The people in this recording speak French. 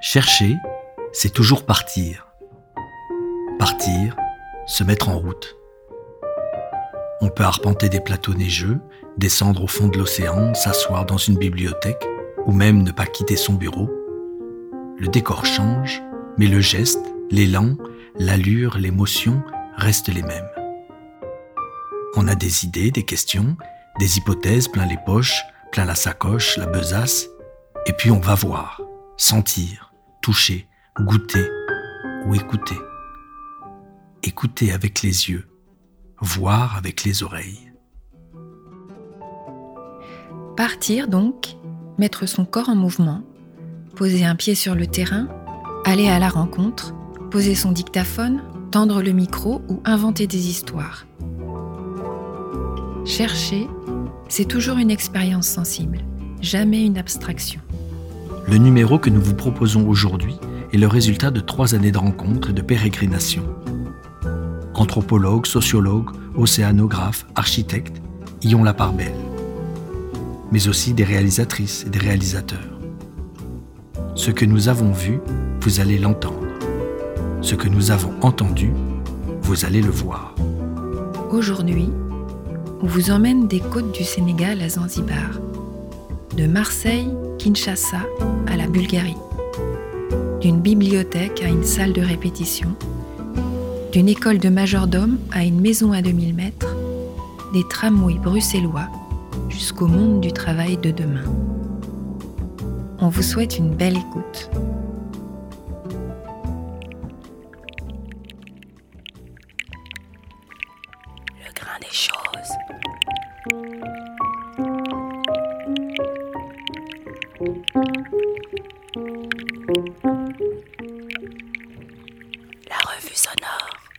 Chercher, c'est toujours partir. Partir, se mettre en route. On peut arpenter des plateaux neigeux, descendre au fond de l'océan, s'asseoir dans une bibliothèque, ou même ne pas quitter son bureau. Le décor change, mais le geste, l'élan, l'allure, l'émotion restent les mêmes. On a des idées, des questions, des hypothèses plein les poches, plein la sacoche, la besace, et puis on va voir, sentir, toucher, goûter ou écouter. Écouter avec les yeux, voir avec les oreilles. Partir donc, mettre son corps en mouvement, poser un pied sur le terrain, aller à la rencontre, poser son dictaphone, tendre le micro ou inventer des histoires. Chercher, c'est toujours une expérience sensible, jamais une abstraction. Le numéro que nous vous proposons aujourd'hui est le résultat de 3 années de rencontres et de pérégrinations. Anthropologues, sociologues, océanographes, architectes y ont la part belle. Mais aussi des réalisatrices et des réalisateurs. Ce que nous avons vu, vous allez l'entendre. Ce que nous avons entendu, vous allez le voir. Aujourd'hui, on vous emmène des côtes du Sénégal à Zanzibar, de Marseille, Kinshasa à la Bulgarie, d'une bibliothèque à une salle de répétition, d'une école de majordome à une maison à 2000 mètres, des tramways bruxellois jusqu'au monde du travail de demain. On vous souhaite une belle écoute. Le grain des choses. La revue sonore.